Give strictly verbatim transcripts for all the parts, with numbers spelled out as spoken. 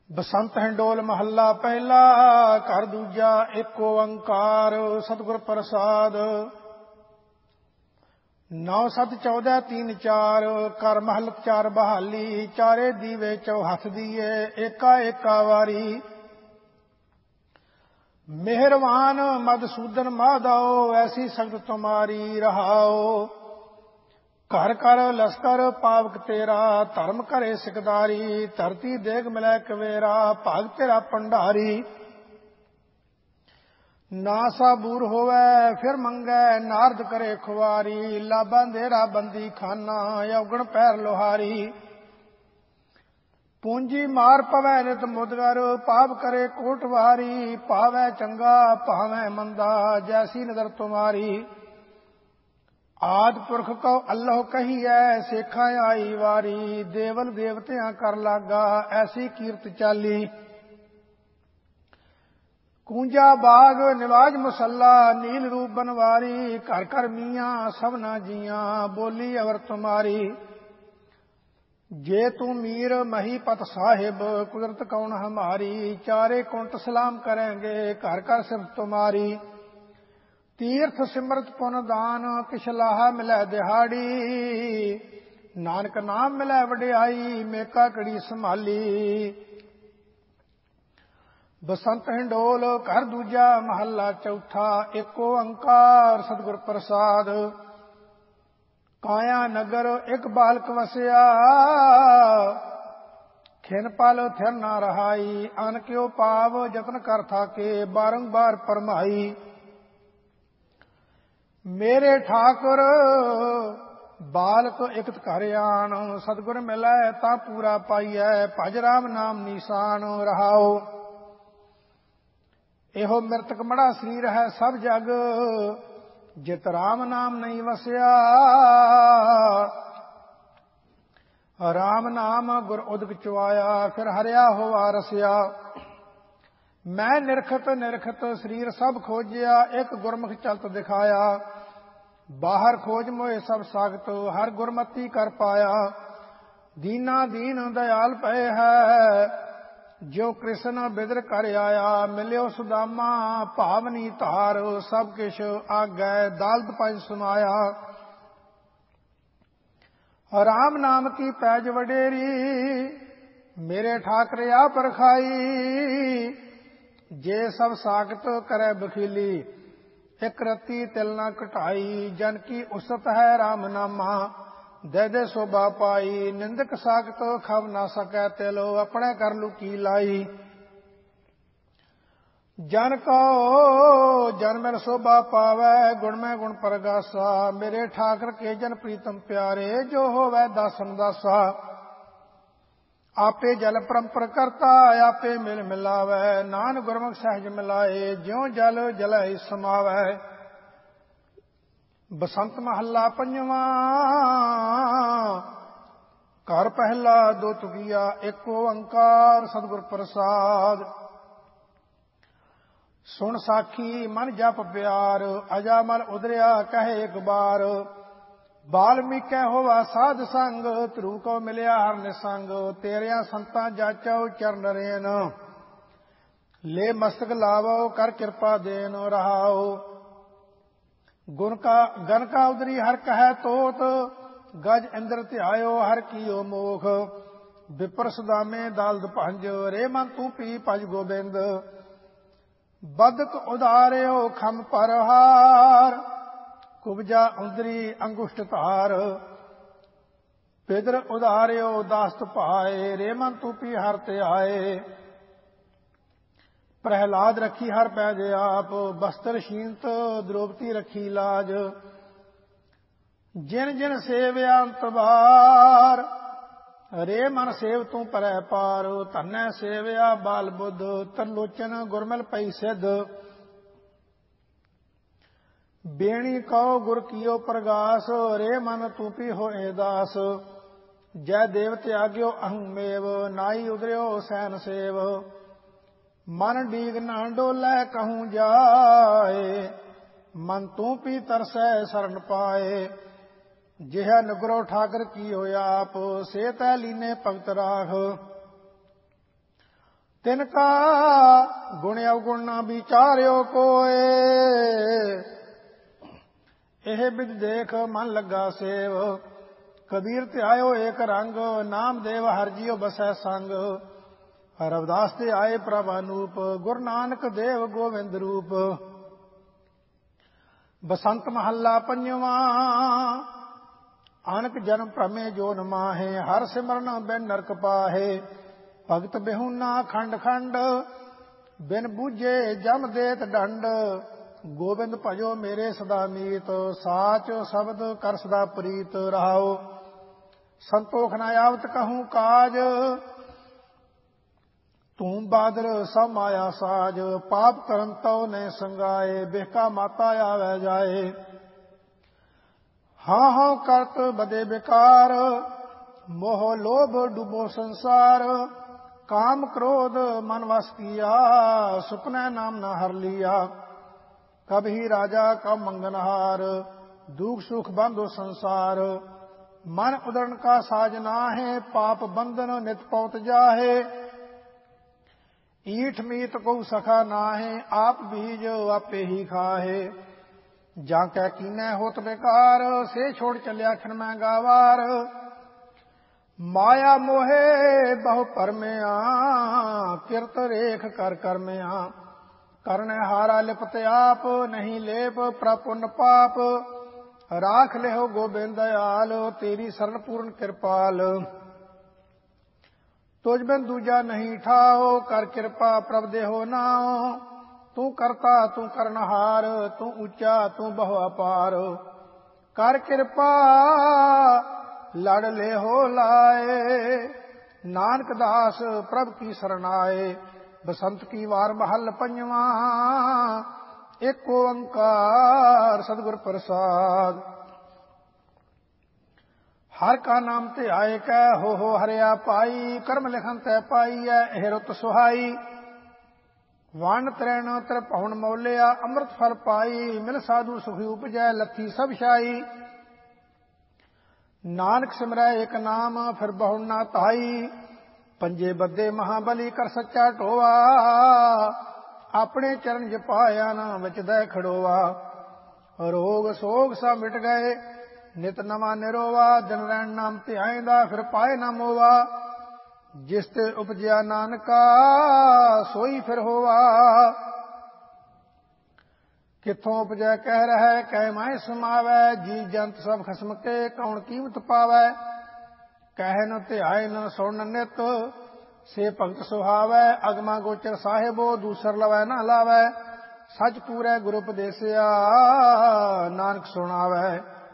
बसंत indole महला पहला। घर दूजा एक ओंकार सतगुर प्रसाद। नौ सत चौदह तीन चार। कर महल चार बहाली। चारे दीवे चौहथ दिए एका एका वारी। मेहरबान मधुसूदन माधव ऐसी संगत तुम्हारी रहाओ। घर कर लश्कर पावक तेरा धर्म करे सिकदारी। धरती देग मिलै कवेरा भाग तेरा भंडारी। ना साबूर होवै फिर मंगै नारद करे खुआरी। लाभा अंधेरा बंदी खाना औगण पैर लोहारी। पूंजी मार पवै नित मुदगर पाप करे कोटवारी। पावै चंगा भावै मंदा जैसी नजर तुम्हारी। आद पुरख को अल्लाह कही है सेखा आई वारी। देवल देवतियां कर लागा ऐसी कीर्त चाली। कूंजा बाग निवाज मुसल्ला नील रूप बनवारी। घर घर मियाँ सबना जियां बोली अवर तुम्हारी। जे तू मीर महीपत साहिब कुदरत कौन हमारी। चारे कुंट सलाम करेंगे घर घर सिर्फ तुम्हारी। तीर्थ सिमरत पुन दान किश लाहा मिलै दिहाड़ी। नानक नाम मिलै वडियाई मेका कड़ी संभाली। बसंत हिंडोल घर दूजा महला चौथा। एक ओंकार सतगुर प्रसाद। काया नगर एक बालक वसिया। खिन पल थिर ना रहाई। अन क्यों पाव जतन कर थाके बारंबार परमाई। मेरे ठाकुर बालक इकत घर आन। सतगुर मिलै ता पूरा पाइयै भज राम नाम निशान रहाओ। एहो मृतक मड़ा शरीर है सब जग। जित राम नाम नहीं वसिया। राम नाम गुर उदक चुआया फिर हरिया होवा रसिया। मैं निरखत निरखत शरीर सब खोजिया। एक गुरमुख चलत दिखाया। बाहर खोज मोए सब सागत हर गुरमति कर पाया। दीना दीन दयाल पए है जो कृष्ण बिदर कर आया। मिलियो सुदामा भावनी धार सब किश आगै दालत पंज सुनाया। राम नाम की पैज वडेरी मेरे ठाकर आ परखाई। जे सब सागत करे बखीली एक रत्ती तिल ना घटाई। जन की उसत है राम नामा दे दे शोभा पाई। निंदक सागत खब ना सकै तिलो अपने कर लुकी लाई। जन को जन में शोभा पावै गुण में गुण परगासा। मेरे ठाकर के जन प्रीतम प्यारे जो होवै दासन दासा। आपे जल परंपर करता आपे मिल मिलावै। नान गुरमुख सहज मिलाए ज्यों जल जलाई समावै। बसंत महला पंजवा। घर पहला दो तुगिया एक ओंकार सतगुर प्रसाद। सुन साखी मन जप प्यार अजामल उदरिया कहे एक बार। बाल्मीकै होवा साध संग ध्रुव को मिलिया हर निसंग। तेरिया संतां जाचो चरण रेन ले मस्तक लावो कर कृपा देन रहाओ। गुण का गन का उदरी हर कहे तोत गज इंद्र ध्यायो हर कियो मोख। विपर सुदामे दालद भंज रे मन तू पी भज गोबिंद। बदक उदारियो खम परहार कुबजा उंदरी अंगुष्ठ धार। पिदर उदारियो दास्त पाए रे मन तू पी हर ते आए। प्रहलाद रखी हर पैज आप बस्तर शींत द्रौपदी रखी लाज। जिन जिन सेव्या अंत बार रे मन सेव तू परै पार। धन्य सेव्या बाल बुद्ध तरलोचन गुरमिल पई सिद्ध। बेणी कहो गुर कियो प्रगास रे मन तू पी होए दास। जय देव त्याग्यो अहंमेव नाई उदरियो सैन सेव। मन डीग न डोलै कहूँ जाए मन तू पी तरसै शरण पाए। जिह नगरो ठाकर की हो आप से तै लीने भगत राख। तिनका गुण अवगुण ना विचारियो कोय। एह बिद देख मन लगा सेव, कबीर ध्यायो एक रंग। नाम देव हर जियो बसै संग, रविदास ते आए प्रभ अनूप। गुरु नानक देव गोविंद रूप। बसंत महला पंजवा, आनक जन्म भ्रमे जो न माहे। हर सिमरन बिन नरक पाहे, भगत बिहुना खंड खंड। बिन बूझे जम देत दंड, गोविंद भजो मेरे सदा मीत। साच शब्द कर सदा प्रीत रहाओ, संतोख न आवत कहूँ काज। तूम बादर सब माया साज, पाप करम तौ ने संगाए। बेका माता आवे जाए, हाँ हाँ करत बदे बेकार। मोह लोभ डूबो संसार, काम क्रोध मन वस किया। सुपने नाम न हर लिया, कभी राजा का मंगनहार। दुख सुख बंधो संसार, मन उदरण का साज नाहे। पाप बंधन नित पौत जाहे, ईठ मीत को सखा नाहे। आप बीज आपे ही खाहे, जाकै कीनै होत बेकार। से छोड़ चलिया खिन मैं गावार, माया मोहे बहु परमया। किरत रेख कर कर में करने हारा लिपत आप। नहीं लेप प्रपुन पाप, राख ले हो गोबिंद दयाल। तेरी शरण पूर्ण कृपाल, तुझ बिन दूजा नहीं ठाओ। कर कृपा प्रभ देहो नाओ, तू करता तू करनहार। तू ऊंचा तू बहु अपार, कर कृपा लड़ ले हो लाए। नानक दास प्रभ की शरण आए, बसंत की वार महल पंजवा। एक ओंकार सतगुर प्रसाद। हर का नाम ते आए कै, हो हो हरिया पाई। कर्म लिखन तै पाई है एह रुत सुहाई। वन त्रैण त्रिभुवन मौलिया, अमृत फल पाई। मिल साधु सुखी उपजै, लथी सब शाई। नानक सिमरै एक नाम, फिर बहु ना ताई। पंजे बद्दे महाबली कर सच्चा ढोआ। अपने चरण जपाया ना विच दै खड़ोआ। रोग सोग सा मिट गए, नित नवा निरोवा। दिन रैन नाम ध्याएंदा, फिर पाए ना मोवा। जिस ते उपजया नानका, सोई फिर होवा। किथों उपजै कह रहे, कह माए समावै। जी जंत सब खसम के, कौन कीमत पावै। कह न ध्याए न सुन नित, से भगत सुहावै। अगमा गोचर साहिबो, दूसर लवै न लावै। सच पूरै गुरु उपदेसिया, नानक सुनावै।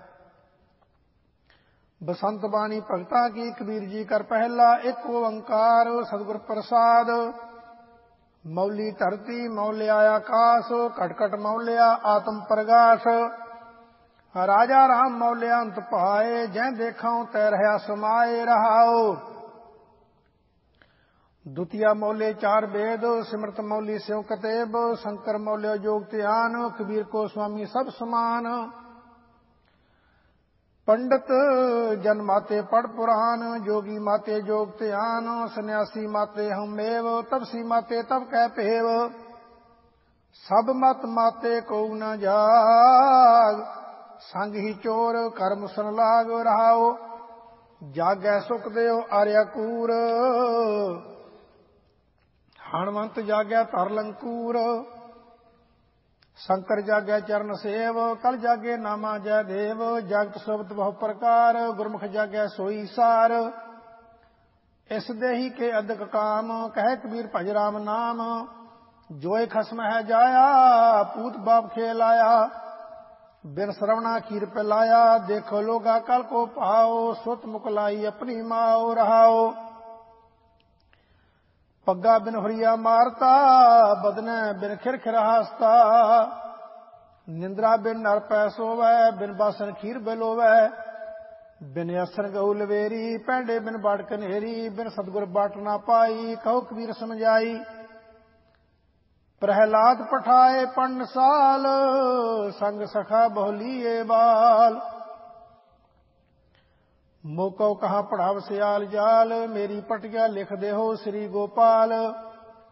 बसंत बाणी भगता की, कबीर जी कर पहला। एक ओंकार सतगुर प्रसाद। मौली धरती मौलिया आकाश, घट घट मौलिया आत्म प्रगाश। राजा राम मौलिया अंत पाए, जै देखा तै रहा समाए रहाओ। द्वितीय मौले चार वेद, सिमरत मौली स्यों कतेब। शंकर मौल्य योग ध्यान, कबीर को स्वामी सब समान। पंडित जन माते पढ़ पुराण, जोगी माते जोग ध्यान। सन्यासी माते हमेव, तपसी माते तब कह पेव। सब मत माते को न जाग, संग ही चोर कर मुसन लाग रहाओ। जागै सुख देव आर्या कूर, हणवंत जागै तर लंकूर। शंकर जागै चरण सेव, कल जागे नामा जय देव। जगत शब्द बहु प्रकार, गुरमुख जागै सोई सार। इस देही के अधिक काम, कह कबीर भज राम नाम। जोय खसम है जाया, पूत बाप खेलाया। बिन श्रवणा खीर पिलाया, देखो लोगा कल को पाओ। सुत मुकलाई अपनी माओ रहाओ। पग्गा बिन हुरिया मारता, बदने बिन खिरखिर हसता। निंद्रा बिन नर पै सोवै, बिन बासन खीर बिलोवै। बिन असन गऊ लवेरी, पैंडे बिन बाड़ कनेरी। बिन सतगुर बाट ना पाई, कहो कबीर समझाई। प्रहलाद पठाए पंड साल, संग सखा बहुलीए बाल। मोको कहाँ पढ़ाव सियाल जाल, मेरी पटिया लिख दे हो श्री गोपाल।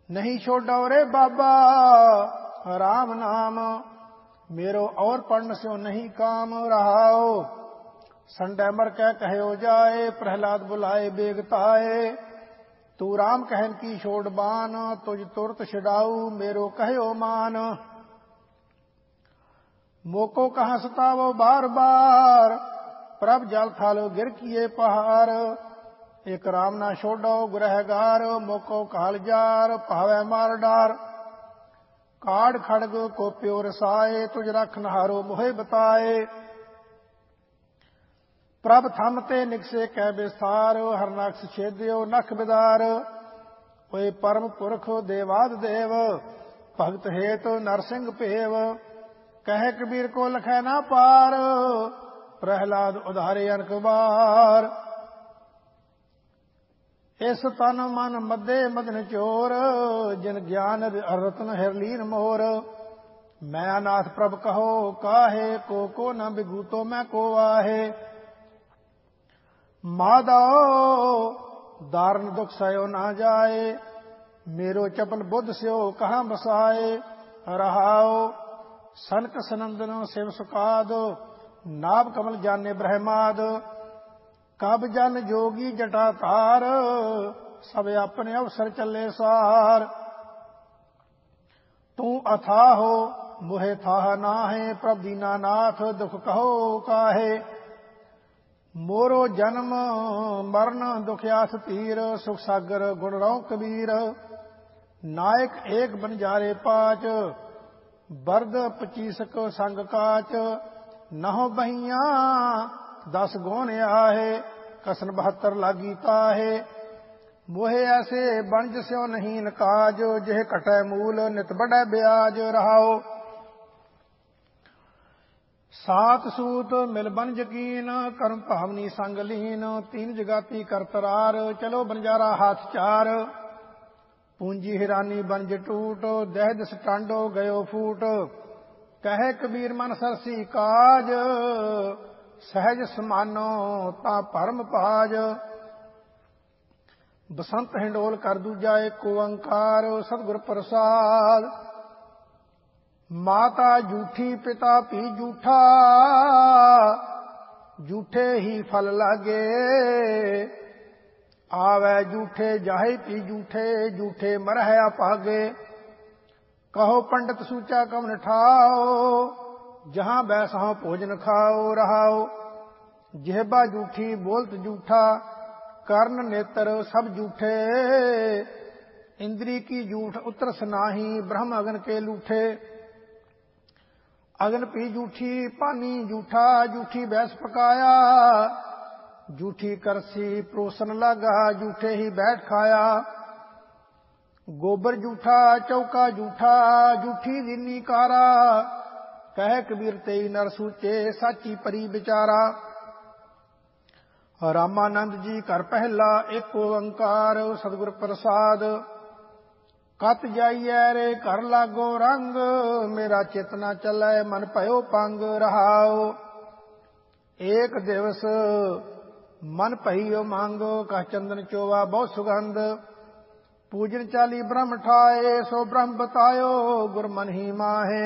नहीं छोड़ो रे बाबा राम नाम, मेरो और पढ़न स्यो नहीं काम रहाओ। संडै मर कह कहो जाए, प्रहलाद बुलाए बेगताए। तू राम कहन की छोड़ बान, तुझ तुरत छिड़ाऊ मेरो कहो मान। मोको कहाँ सतावो बार बार, प्रभ जल थालो गिर किए पहाड़। एक राम ना छोड़ो गुरहगार, मोको काल जार पावे मार डार। काड़ खड़ग को प्योर साए, तुझ रख नहारो मोहे बताए। प्रभ थमते निकसे कै विस्तार, हर नक्स छेद्यो नख बिदार। ओए परम पुरख देवाद देव, भगत हेत नरसिंह पेव। कह कबीर को लखै ना पार, प्रहलाद उधारे अनक बार। इस तन मन मदे मदन चोर, जिन ज्ञान रतन हिरलीन मोर। मैं अनाथ प्रभ कहो काहे, को को न बिगूतो मैं को आहे। माधव दारुण दुख सयो ना जाए, मेरो चपल बुद्ध स्यो कहाँ बसाए। रहाओ सनक सनंदन शिव सुकाद, नाभ कमल जाने ब्रह्माद। कब जन जोगी जटा तार, सब अपने अवसर चले सार। तू अथा हो मुहे थाह नाहे, प्रभ दीनानाथ दुख कहो काहे। मोरो जन्म मरण दुखयास तीर, सुख सागर गुण रौ कबीर। नायक एक बंजारे पाच, बरद पचीसक संग काच। नहो बहिया दस गौन आहे, कसन बहत्तर लागी ताहे। मोहे ऐसे बनज स्यो नहीं नकाज, जेह कटै मूल नित बढ़ै ब्याज। रहाओ सात सूत मिल बन जकीन, कर्म भावनी संग लीन। तीन जगाती कर तरार, चलो बंजारा हाथ चार। पूंजी हिरानी बनज टूट, दह दिस टांडो गयो फूट। कहे कबीर मन सरसी काज, सहज समानो ता परम पाज। बसंत हिंडोल कर दूजा एक ओंकार, सतगुर प्रसाद। माता झूठी पिता भी झूठा, झूठे ही फल लागे। आवे झूठे जाहे पी झूठे, झूठे मरह अपागे। कहो पंडित सूचा कवन ठाओ, जहां बैसहो भोजन खाओ। रहाओ जेहबा झूठी बोलत झूठा, कर्ण नेत्र सब झूठे। इंद्री की झूठ उतरस नाही, ब्रह्म अगन के लूठे। अगन पी झूठी पानी झूठा, झूठी बैस पकाया। झूठी करसी प्रोसन लागा, झूठे ही बैठ खाया। गोबर झूठा चौका झूठा, झूठी दीनी कारा। कह कबीर तेई नर सूचे, साची परी विचारा। रामानंद जी कर पहला एक ओंकार, सतगुर प्रसाद। कत जाइए रे घर लागो रंग, मेरा चेतना चलै मन भयो पंग। रहाओ एक दिवस मन पहियो मांग, कह चंदन चोवा बहु सुगंध। पूजन चाली ब्रह्म ठाए, सो ब्रह्म बतायो गुर मन ही माहे।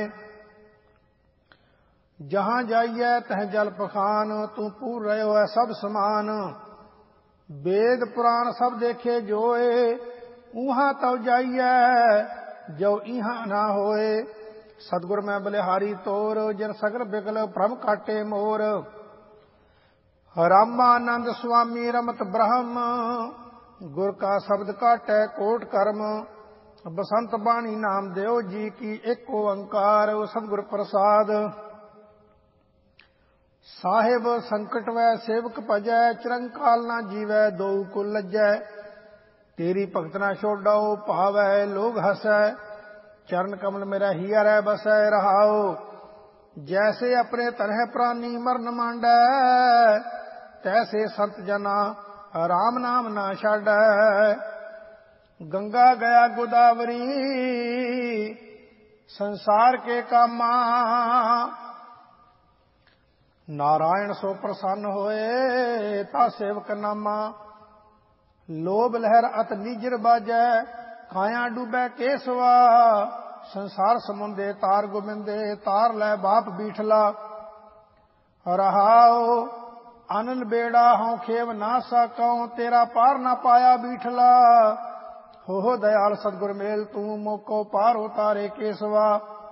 जहां जाइए तह जल पखान, तू पूर रहो है सब समान। वेद पुराण सब देखे जोए, ऊहा तब जाइए जो इहा ना होए। सतगुर में बलिहारी तोर, जिन सगर बिगल भ्रम काटे मोर। रामानंद स्वामी रमत ब्रह्म, गुर का शब्द काटे कोट कर्म। बसंत बाणी नाम देव जी की एक ओंकार, सतगुर प्रसाद। साहिब संकट वै सेवक भजै, चिरंकाल ना जीवै दो कुल लज्जै। तेरी भगत ना छोड़ो भावै लोग हसै, चरण कमल मेरा हिया रै बसै। रहाओ जैसे अपने तरह प्राणी मरण मांडै, तैसे संत जना राम नाम ना छाडै। गंगा गया गोदावरी, संसार के कामा। नारायण सो प्रसन्न होए, ता सेवक नामा। लोभ लहर अत नीजर बाजै, ਕਾਇਆ ਡੁੱਬੈ ਕੇਸਵਾ। ਸੰਸਾਰ ਸਮੁੰਦੇ ਤਾਰ ਗੋਬਿੰਦੇ, ਤਾਰ ਲੈ ਬਾਪ ਬੀਠਲਾ। ਰਹਾਉ ਅਨੰਦ ਬੇੜਾ ਹਉ ਖੇਵ ਨਾ ਸਕਉ, ਤੇਰਾ ਪਾਰ ਨਾ ਪਾਇਆ ਬੀਠਲਾ। ਹੋ ਦਇਆਲ ਸਤਿਗੁਰ ਮੇਲ ਤੂੰ, ਮੋਕੋ ਪਾਰ ਉਤਾਰੇ ਕੇਸਵਾ।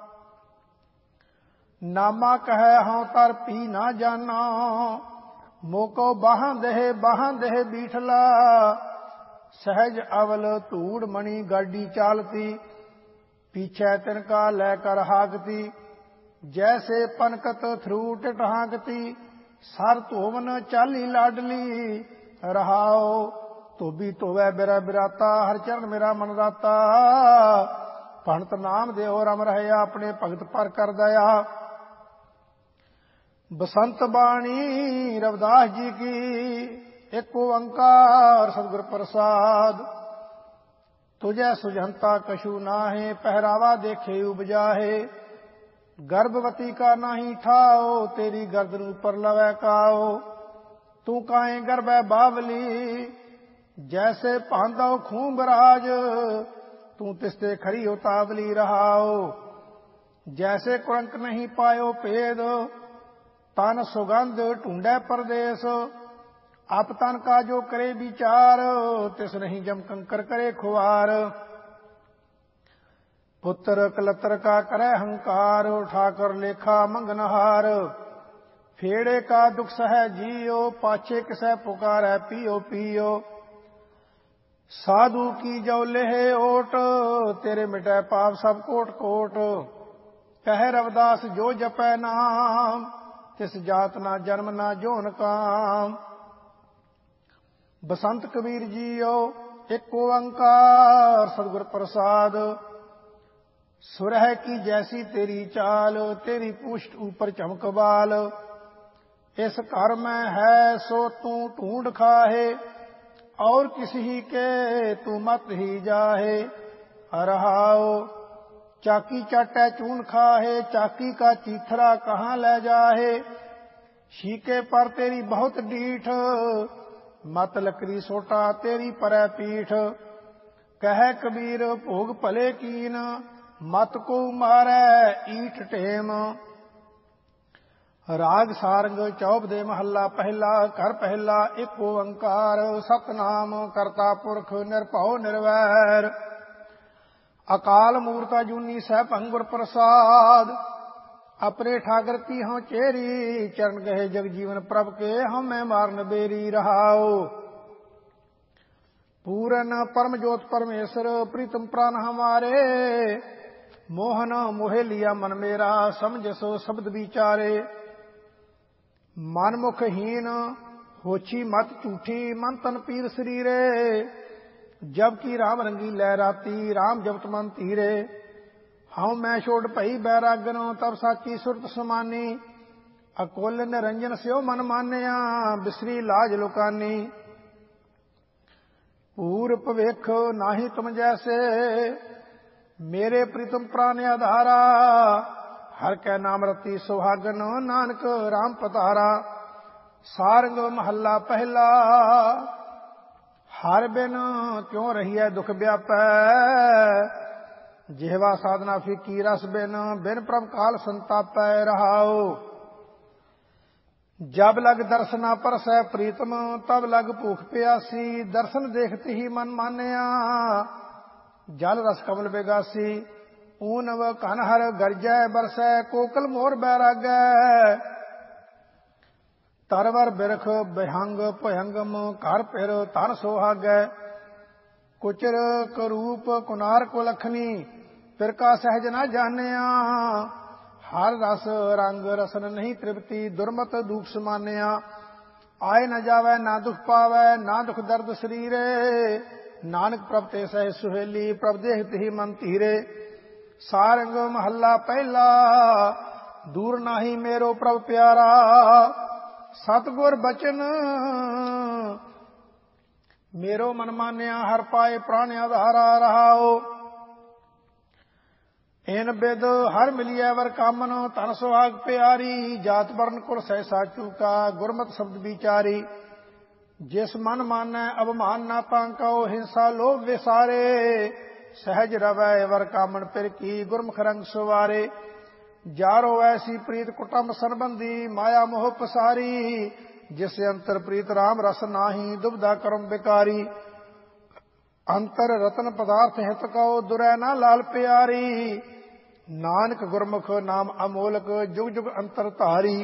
ਨਾਮਾ ਕਹੈ ਹਉ ਤਰ ਪੀ ਨਾ ਜਾਨਾ, ਮੋਕੋ ਬਾਹਾਂ ਦੇਹ ਬਾਹਾਂ ਦੇਹ ਬੀਠਲਾ। ਸਹਿਜ ਅਵਲ ਧੂੜ ਮਣੀ ਗਾਡੀ ਚਾਲਤੀ, ਪੀਛੈ ਤਿਨਕਾ ਲੈ ਕਰ ਹਾਕਤੀ। ਜੈਸੇ ਪਨਕਤ ਥਰੂਟ ਢਾਂਕਤੀ, ਸਰ ਧੋਵਨ ਚਾਲੀ ਲਾਡਲੀ। ਰਹਾਉ ਧੋਬੀ ਧੋਵੈ ਬਿਰਾ ਬਿਰਾਤਾ, ਹਰ ਚਰਨ ਮੇਰਾ ਮਨ ਰਾਤਾ। ਭਣਤ ਨਾਮ ਦੇਉ ਰਮ ਰਹਿਆ, ਆਪਣੇ ਭਗਤ ਪਰ ਕਰ ਦਇਆ। ਬਸੰਤ ਬਾਣੀ ਰਵਿਦਾਸ ਜੀ ਕੀ, ਇੱਕ ਓੰਕਾਰ ਸਤਿਗੁਰ ਪ੍ਰਸਾਦ। ਤੁਝੈ ਸੁਜੰਤਾ ਕਛੂ ਨਾਹਿ, ਪਹਿਰਾਵਾ ਦੇਖੇ ਉਪਜਾਹੇ। ਗਰਭਵਤੀ ਕਾ ਨਾਹੀ ਠਾਓ, ਤੇਰੀ ਗਰਦਨ ਉਪਰ ਲਵੈ ਕਾਓ। ਤੂੰ ਕਾਹੇ ਗਰਭੈ ਬਾਵਲੀ, ਜੈਸੇ ਭਾਂਦਉ ਖੂੰਬ ਰਾਜ। ਤੂੰ ਤਿਸਤੇ ਖਰੀ ਉਤਾਵਲੀ। ਰਹਾਓ ਜੈਸੇ ਕੁਰੰਕ ਨਹੀਂ ਪਾਇਓ ਭੇਦ, ਤਨ ਸੁਗੰਧ ਢੂੰਡੈ ਪਰਦੇਸ। ਆਪ ਤਨ ਕਾ ਜੋ ਕਰੇ ਵਿਚਾਰ, ਤਿਸ ਨਹੀਂ ਜਮ ਕੰਕਰ ਕਰੇ ਖੁਆਰ। ਪੁੱਤਰ ਕਲਤਰ ਕਾ ਕਰੈ ਹੰਕਾਰ, ਠਾਕਰ ਲੇਖਾ ਮੰਗਨਹਾਰ। ਫੇੜੇ ਕਾ ਦੁਖ ਸਹਿ ਜੀਓ, ਪਾਛੇ ਕਿਸੈ ਪੁਕਾਰੈ ਪੀਓ ਪੀਓ। ਸਾਧੂ ਕੀ ਜੋ ਲੇਹ ਓਟ, ਤੇਰੇ ਮਿਟੈ ਪਾਪ ਸਭ ਕੋਟ ਕੋਟ। ਕਹਿ ਰਵਿਦਾਸ ਜੋ ਜਪੈ ਨਾਮ, ਤਿਸ ਜਾਤ ਨਾ ਜਨਮ ਨਾ ਜੋਨ ਕਾਮ। ਬਸੰਤ ਕਬੀਰ ਜੀਓ ਇੱਕ ਓੰਕਾਰ ਸਤਿਗੁਰ ਪ੍ਰਸਾਦ। ਸੁਰਹਿ ਕੀ ਜੈਸੀ ਤੇਰੀ ਚਾਲ, ਤੇਰੀ ਪੁਸ਼ਟ ਉਪਰ ਚਮਕ ਬਾਲ। ਇਸ ਘਰ ਮੈਂ ਹੈ ਸੋ ਤੂੰ ਢੂੰਡ ਖਾਹੇ, और किसी के तू मत ही जाहे। रहाओ चाकी चाटै चून खाहे, चाकी का चीथरा कहाँ ले जाहे। शीके पर तेरी बहुत डीठ, मत लकड़ी सोटा तेरी परै पीठ। कह कबीर भोग भले कीन, मत को मारै ईठ टेम। राग सारंग चौप दे महला पहला। घर पहला एक ओंकार सतनाम करता पुरख निरभਉ निरवैर। अकाल मूर्त अजूनी सहभंग गुर प्रसाद। अपने ठाकर ती हों चेरी, चरण गहे जग जीवन प्रभ के हमें मारन बेरी। रहाओ पूरन परम ज्योत परमेश्वर, प्रीतम प्राण हमारे। मोहन मोहे लिया मन मेरा, समझ सो शब्द विचारे। मनमुखहीन होछी मत झूठी, मन तन पीर शरीरे। जबकि राम रंगी लहराती, राम जपत मन धीरे। हाउ मैं छोड़ भई बैरागन, तब साची सुरत समानी। अकोल निरंजन स्यो मन मानिया, बिसरी लाज लुकानी। पूर भविख नाही तुम जैसे, मेरे प्रीतम प्राण आधारा। हर कै नाम रति सुहागन, नानक राम पतारा। सारंग महला पहला। हर बिन क्यों रहिए दुख व्यापै, जिहवा साधना फीकी रस बिन, बिन प्रभ काल संतापै। रहाओ जब लग दर्शना परसै प्रीतम, तब लग भूख प्यासी। दर्शन देखते ही मन मानिया, जल रस कमल बेगासी। ऊनव कनहर गरजै बरसै, कोकल मोर बैरागै। तरवर बिरख बिहंग भयंगम, घर पिर धन सोहागै। कुचर करूप कुनार को लखनी, फिर का सहज न जानिया। हर रस रंग रसन नहीं तृप्ति, दुर्मत दुख समानिया। आए न जावै ना दुख पावै, ना दुख दर्द शरीरे। नानक प्रभ ते सह सुहेली, प्रभ देखत ही मन धीरे। सारंग महला पहला। दूर नाही मेरो प्रभ प्यारा, सतगुर बचन मेरो मन मानिया। हर पाए प्राण आधारा। रहाओ इन बिद हर मिलिए वर कामन, तन सुहाग प्यारी। जात वर्ण कुल सहसा चूका, गुरमत शब्द विचारी। जिस मन मानै अवमान ना पांको, हिंसा लोभ विसारे। सहज रवै वर कामन पिर की गुरमुख रंग सुवारे। जारो ऐसी प्रीत कुटुंब संबंधी माया मोह पसारी। जिस अंतर प्रीत राम रस नाही दुबदा कर्म बिकारी। अंतर रतन पदार्थ हित कहो दुरै ना लाल प्यारी। नानक गुरमुख नाम अमोलक जुग जुग अंतर धारी।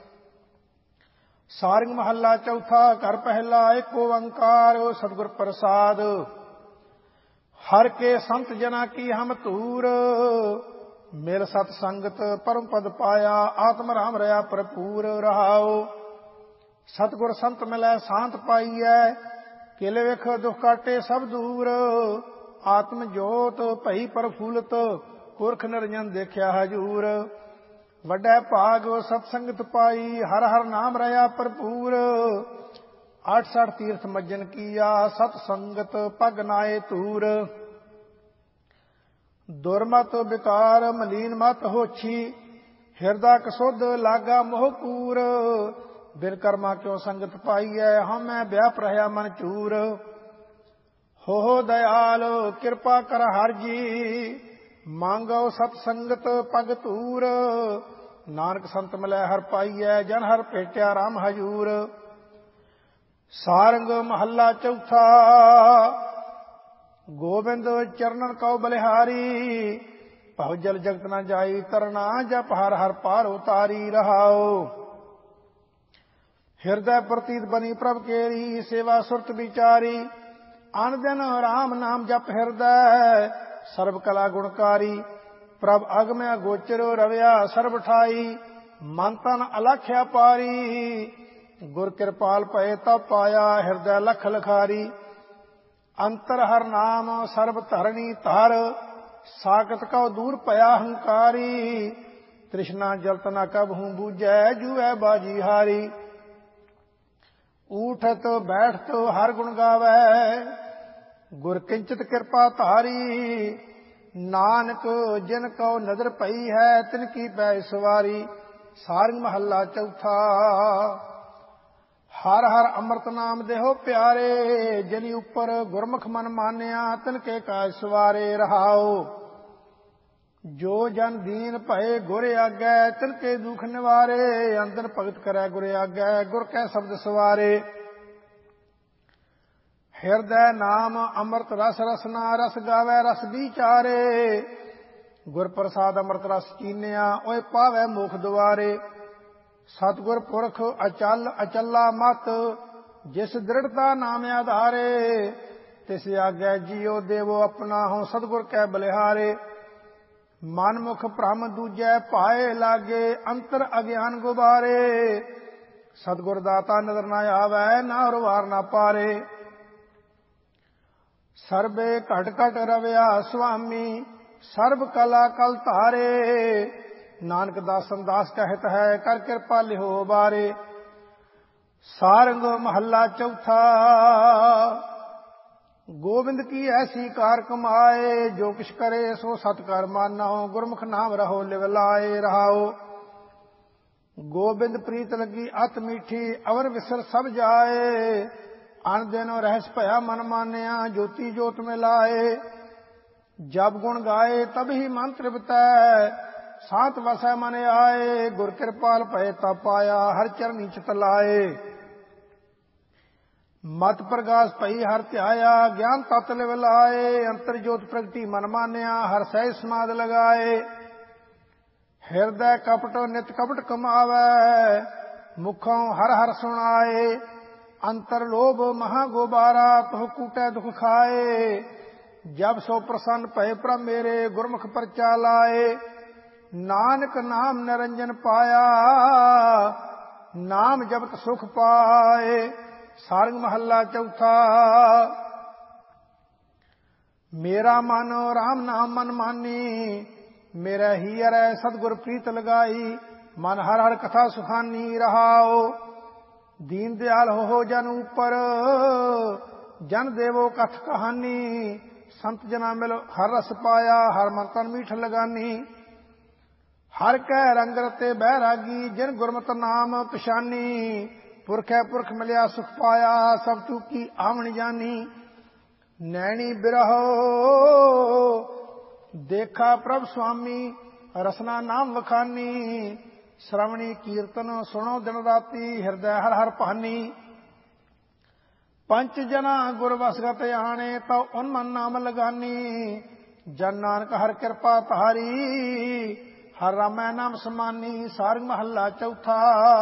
सारंग महला चौथा घर पहला एक ओंकार सतगुर प्रसाद। हर के संत जना की हम तूर मिल सत संगत परम पद पाया आत्म राम रहा भरपूर रहाओ। सतगुर संत मिलै शांत पाईऐ किल विख दुख काटे सब दूर। आत्म जोत भई प्रफुल्लत पुरख निरंजन देखिया हजूर। वड्डै भाग सतसंगत पाई हर हर नाम रहा भरपूर। आठ सठ तीर्थ मज्जन किया सत संगत पग नाए तूर। दुर्मत विकार मलीन मत होछी हिरदा कसुध लागा मोहपूर। बिन कर्मा क्यों संगत पाईऐ हमें व्याप रहा मन चूर। हो हो दयाल कृपा कर हर जी मांगो सतसंगत पग तूर। नानक संत मिलै हर पाईऐ जन हर भेटिया राम हजूर। सारंग महला चौथा गोबिंद चरणन कौ बलिहारी। भव जल जगत न जाई तरना जप हर हर पार उतारी रहाओ। हृदय प्रतीत बनी प्रभ केरी सेवा सुरत विचारी। अन दिन राम नाम जप हृदय सर्व कला गुणकारी। प्रभ अगम गोचर रविया सर्व ठाई मन तन अलख्या पारी। गुर कृपाल पए तब पाया हृदय लख लखारी। अंतर हर नाम सर्व धरणी धर साकत कौ दूर पया हंकारी। तृष्णा जलत न कबहू बूझै जुए बाजी हारी। ऊठत बैठत हर गुण गावै गुर किंचित कृपा धारी। नानक जिन कौ नजर पई है तिनकी पै सवारी। सारंग महला चौथा हर हर अमृत नाम देहो प्यारे। जिनि उपर गुरमुख मन मानिया तिनके काज सवारे रहाओ। जो जन दीन भये गुर आगै तिनके दुख निवारे। अंदर भगत करै गुर आगै गुर कै शब्द सवारे। हृदय नाम अमृत रस रसना रस गावै रस विचारे। गुर प्रसाद अमृत रस कीनिया ओए पावै मुख दुआरे। सतगुर पुरख अचल अचला मत जिस दृढ़ता नाम आधारे। तिस आगै जियो देवो अपना हो सतगुर कै बलिहारे। मन मुख भ्रम दूजै पाए लागे अंतर अज्ञान गुबारे। सतगुर दाता नजर न आवै ना उरवार न पारे। सर्बे घट घट रविया स्वामी सर्व कला कल धारे। नानक दासन दास कहत है कर कृपा लिहो बारे। सारंग महला चौथा गोविंद की ऐसी कार कमाए जो किछ करे सो सतकर मानो। गुरमुख नाम रहो लिव लाए रहाओ। गोविंद प्रीत लगी अत मीठी अवर विसर सब जाए। अन दिन रहस भया मन मानिया ज्योति जोत में लाए। जब गुण गाए तब ही मन तृप्तै सात वसै मन आए। गुर कृपाल भय तब पाया हर चरनी चित लाए। मत प्रकाश भई हर ध्याया ज्ञान तत लिव लाए। अंतर ज्योत प्रगति मन मानिया हर सह समाध लगाए। हृदय कपट नित कपट कमावै मुखों हर हर सुनाए। अंतर लोभ महा गोबारा तुह कूटै दुख खाए। जब सो प्रसन्न भय प्रभ मेरे गुरमुख परचा लाए। नानक नाम निरंजन पाया नाम जपत सुख पाए। सारंग महला चौथा मेरा मन राम नाम मन मानी। मेरा ही अरै सतगुर प्रीत लगाई। मन हर हर कथा सुखानी रहाओ। दीन दयाल हो जन ऊपर जन देवो कथ कहानी। संत जना मिल हर रस पाया हर मन तन मीठ लगानी। हर कै रंग रते बैरागी जिन गुरमत नाम पछानी। पुरखै पुरख मिलिया सुख पाया सब तू की आवन जानी। नैनी बिरहो ਦੇਖਾ ਪ੍ਰਭ ਸੁਆਮੀ ਰਸਨਾ ਨਾਮ ਵਖਾਨੀ। ਸ਼ਰਵਣੀ ਕੀਰਤਨ ਸੁਣੋ ਦਿਨ ਰਾਤੀ ਹਿਰਦੈ ਹਰ ਹਰ ਭਾਨੀ। ਪੰਚ ਜਨਾ ਗੁਰ ਵਸਗਤ ਆਣੇ ਤਉ ਉਨ ਮਨ ਨਾਮ ਲਗਾਨੀ। ਜਨ ਨਾਨਕ ਹਰ ਕਿਰਪਾ ਤਾਰੀ ਹਰ ਰਾਮੈ ਨਾਮ ਸਮਾਨੀ। ਸਾਰੰਗ ਮਹੱਲਾ ਚੌਥਾ।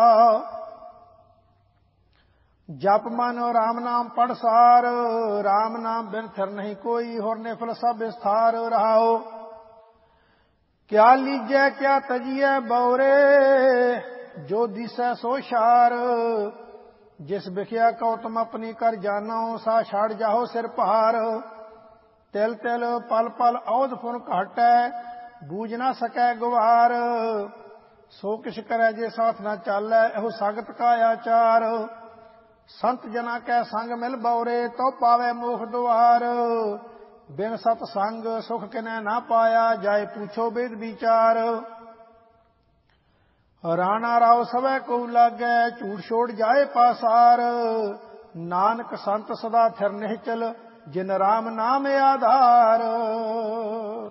ਜਪ ਮਨ ਰਾਮ ਨਾਮ ਪੜ ਸਾਰ ਰਾਮ ਨਾਮ ਬਿਨ ਥਿਰ ਨਹੀਂ ਕੋਈ। ਹੋਰ ਨਿਫਲ ਸਭ ਵਿਸਥਾਰ ਰਹਾਓ। ਕਿਆ ਲੀਜੈ ਕਿਆ ਤਜੀਐ ਬਉਰੇ ਜੋ ਦਿਸੈ ਸੋ ਸ਼ਾਰ। ਜਿਸ ਵਿਖਿਆ ਕਉ ਤੁਮ ਆਪਣੀ ਕਰ ਜਾਨੋ ਸਾ ਛਾੜ ਜਾਓ ਸਿਰ ਭਾਰ। ਤਿਲ ਤਿਲ ਪਲ ਪਲ ਔਧ ਫੁਨ ਘਾਟੈ ਬੂਝ ਨਾ ਸਕੈ ਗਵਾਰ। ਸੋ ਕਿਛ ਕਰੈ ਜੇ ਸਾਥ ਨਾ ਚਾਲੈ ਇਹੋ ਸੰਗਤ ਕਾ ਆਚਾਰ। ਸੰਤ ਜਨਾ ਕੈ ਸੰਗ ਮਿਲ ਬਉਰੇ ਤਉ ਪਾਵੈ ਮੋਖ ਦੁਆਰ। ਬਿਨ ਸਤ ਸੰਗ ਸੁਖ ਕਿਨੈ ਨਾ ਪਾਇਆ ਜਾਏ ਪੁੱਛੋ ਬੇਦ ਵਿਚਾਰ। ਰਾਣਾ ਰਾਉ ਸਵੈ ਕਉ ਲਾਗੈ ਝੂਠ ਛੋੜ ਜਾਏ ਪਾਸਾਰ। ਨਾਨਕ ਸੰਤ ਸਦਾ ਥਿਰ ਨਿਹਚਲ ਜਿਨ ਰਾਮ ਨਾਮ ਆਧਾਰ।